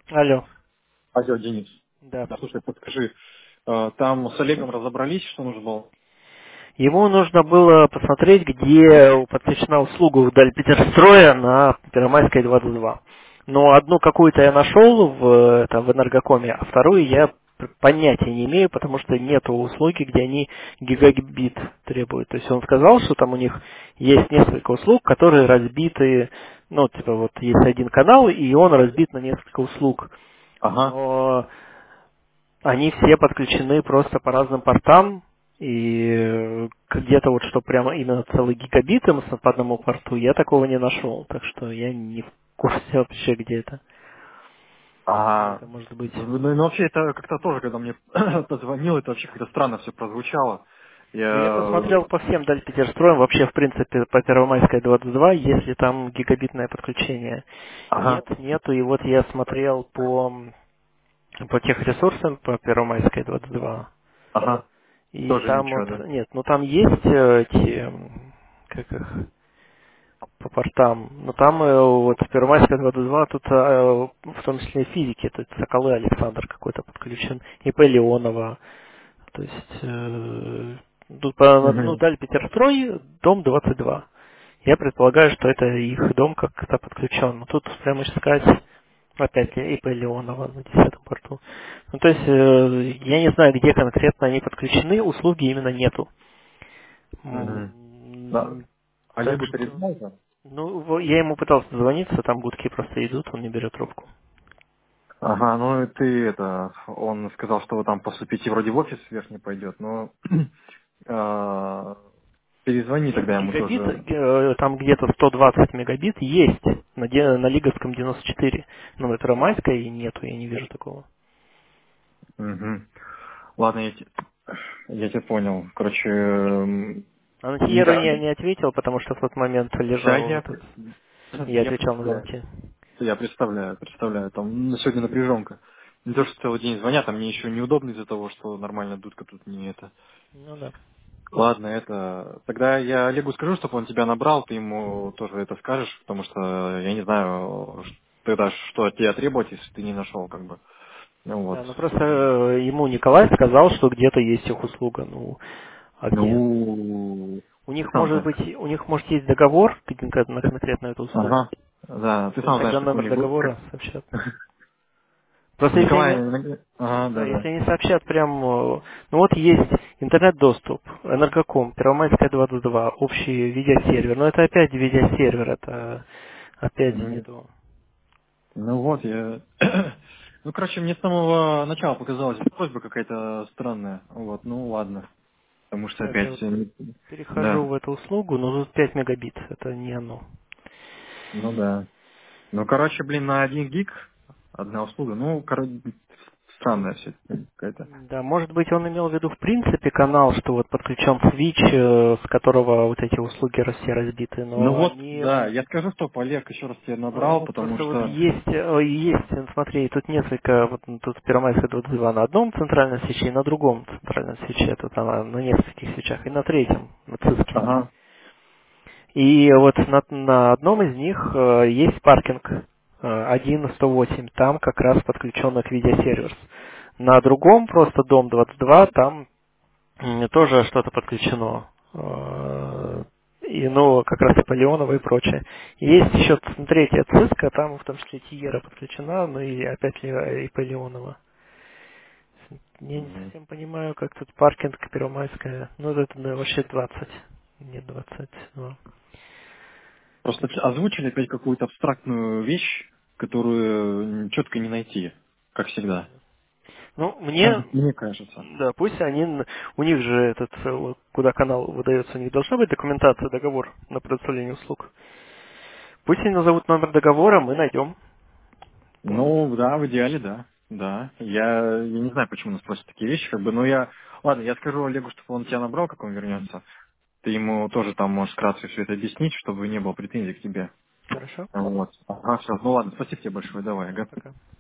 Алло. Алло, Денис. Да. Да, слушай, подскажи, там с Олегом разобрались, что нужно было? Ему нужно было посмотреть, где подключена услуга вдаль Петерстроя на Первомайской 22. Но одну какую-то я нашел в Энергокоме, а вторую я понятия не имею, потому что нету услуги, где они гигабит требуют. То есть он сказал, что там у них есть несколько услуг, которые разбиты, ну, типа вот есть один канал, и он разбит на несколько услуг. Ага, Но они все подключены просто по разным портам, и где-то вот что прямо именно целый гигабит им по одному порту, я такого не нашел, так что я не в курсе вообще, где это. Где а, это может быть. ну, вообще это как-то тоже, когда мне позвонил, это вообще как-то странно все прозвучало. Ну, я Я, посмотрел по всем Дальпетерстроям, вообще, в принципе, по Первомайской 22, если там гигабитное подключение. ага, Нету, и вот я смотрел по тех ресурсам по Первомайской 22. ага, И тоже там ничего, вот, да. нет, ну там есть эти, как их, по портам, но там вот Первомайская 22, тут в том числе и физики, тут Соколы Александр какой-то подключен, и П. Леонова, то есть тут ну, Мгм, дали Петерстрой, дом 22. Я предполагаю, что это их дом как-то подключен. Но тут прямо искать опять и П. Леонова на 10 порту. Ну, то есть, я не знаю, где конкретно они подключены, услуги именно нету. мгм. Да. Так Олегу что, перезвонил, да? ну, я ему пытался дозвониться, там гудки просто идут, он не берет трубку. Ага, ну и ты это, он сказал, что вы там после 5 вроде в офис верхний пойдет, но э, перезвони Нет, тогда ему гигабит, тоже. там где-то 120 мегабит есть на Лиговском 94, но на Первомайской нету, я не вижу такого. Мгм. Ладно, я тебя понял. Короче, А на не Тиеру так. я не ответил, потому что в тот момент Да, лежал этот, я я отвечал на представляю. звонки. Я представляю. Там на сегодня напряженка. Не то, что целый день звонят, а мне еще неудобно из-за того, что нормально дудка тут не это. Ну да. Ладно, это... Тогда я Олегу скажу, чтобы он тебя набрал, ты ему тоже это скажешь, потому что я не знаю, тогда что от тебя требовать, если ты не нашел, как бы. Ну вот. Да, ну просто ему Николай сказал, что где-то есть их услуга, ну, а где? Ну, У ты них сам может знаешь. быть, у них может есть договор на конкретно эту услугу. Ага. Да, ты То есть сам знаешь, тогда как у номер него... договора сообщат. Просто если Николай, они, ага, да, да, если да. они сообщат прям, ну вот есть интернет-доступ, Энергоком, Первомайская 22, общий видеосервер, но это опять видеосервер, это опять Мгм. нету. Ну вот, я... Ну, короче, мне с самого начала показалась эта просьба какая-то странная. Вот, ну ладно. Потому что Так, я опять... вот перехожу Да, в эту услугу, но тут 5 мегабит, это не оно. ну да. Ну, короче, блин, на 1 гиг одна услуга. Ну, короче, странная все какая-то. Да, может быть, он имел в виду в принципе канал, что вот подключен Switch, с которого вот эти услуги все разбиты, Ну но вот, они, да, я скажу, что Олег еще раз тебя набрал, ну потому просто вот что... есть, смотри, тут несколько, вот тут Первомайская 22 на одном центральном свече и на другом центральном свече, тут она на нескольких свечах, и на третьем, на циске. Ага. И вот на одном из них есть паркинг 1.108, там как раз подключен к видеосервис. На другом, просто дом 22, там тоже что-то подключено. И, ну, как раз и Полеонова и прочее. И есть еще третья циска, там в том числе Тиера подключена, ну и опять и Полеонова. Я не Мгм. совсем понимаю, как тут паркинг Первомайская. Ну, это вообще 20. Нет, 22. Просто Так что озвучили опять какую-то абстрактную вещь, которую четко не найти, как всегда. ну, мне, Мне кажется. да, пусть они, у них же этот, вот, куда канал выдается, у них должна быть документация, договор на предоставление услуг. Пусть они назовут номер договора, мы найдем. Ну, да, в идеале, да. Да. Я не знаю, почему нас просят такие вещи, как бы, но я... Ладно, я скажу Олегу, чтобы он тебя набрал, как он вернется. Ты ему тоже там можешь вкратце все это объяснить, чтобы не было претензий к тебе. Хорошо? Вот. Ага, все. Ну ладно, спасибо тебе большое, давай, ага. Пока.